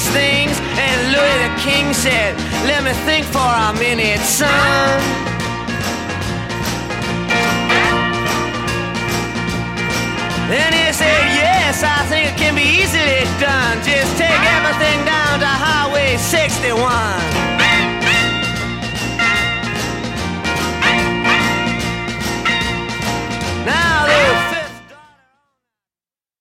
these things. And Louis the King said, let me think for a minute, son. Then he said, yes, I think it can be easily done. Just take everything down to Highway 61.